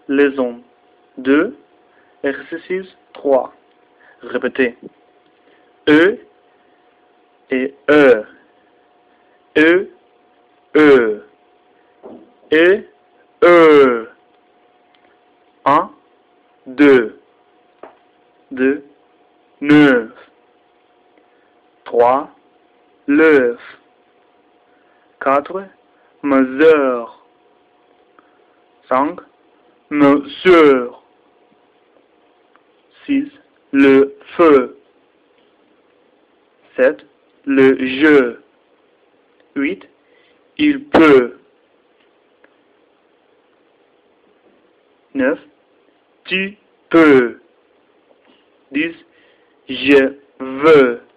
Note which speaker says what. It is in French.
Speaker 1: leçon 2, exercice 3. Répétez. E et E. E, E. Et E. 1, 2. 2, 9. 3, l'œuf. 4, mesure. 5, mesure. 6, le feu. 7, le jeu. 8, il peut. 9, tu peux. 10, je veux.